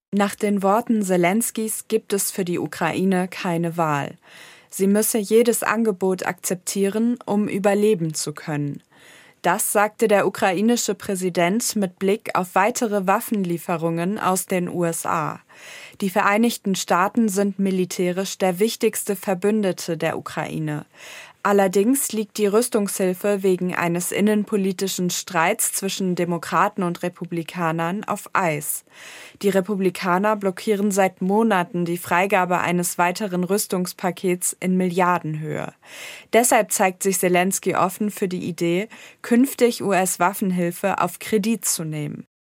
Nach den Worten Selenskys gibt es für die Ukraine keine Wahl. Sie müsse jedes Angebot akzeptieren, um überleben zu können. Das sagte der ukrainische Präsident mit Blick auf weitere Waffenlieferungen aus den USA. Die Vereinigten Staaten sind militärisch der wichtigste Verbündete der Ukraine. Allerdings liegt die Rüstungshilfe wegen eines innenpolitischen Streits zwischen Demokraten und Republikanern auf Eis. Die Republikaner blockieren seit Monaten die Freigabe eines weiteren Rüstungspakets in Milliardenhöhe. Deshalb zeigt sich Selenskyj offen für die Idee, künftig US-Waffenhilfe auf Kredit zu nehmen.